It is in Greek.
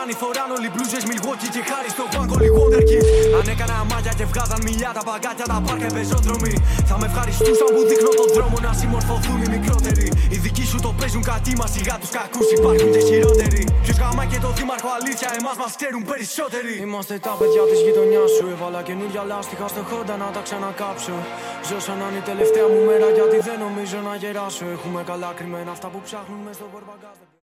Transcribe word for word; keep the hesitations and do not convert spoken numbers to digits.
Αρμάνι φοράν όλοι μπλούζες Milwaukee και χάρη στο Bangoli Wonder Kid. Αν έκανα μάγια και βγάζαν μιλιά τα παγκάκια τα πάρκα πεζόδρομοι, θα με ευχαριστούσαν που δείχνω τον δρόμο να συμμορφωθούν οι μικρότεροι. Οι δικοί σου το παίζουν κάτι μα, σιγά τους κακούς υπάρχουν και χειρότεροι. Ποιος γαμά και το δήμαρχο αλήθεια, εμάς μας ξέρουν περισσότεροι. Είμαστε τα παιδιά της γειτονιάς σου. Έβαλα καινούργια λάστιχα στο Honda να τα ξανακάψω. Ζω σαν να είναι η τελευταία μου μέρα γιατί δεν νομίζω να γεράσω. Έχουμε καλά κρυμμένα αυτά που ψάχνουν μες στο κορμπαγκάζ.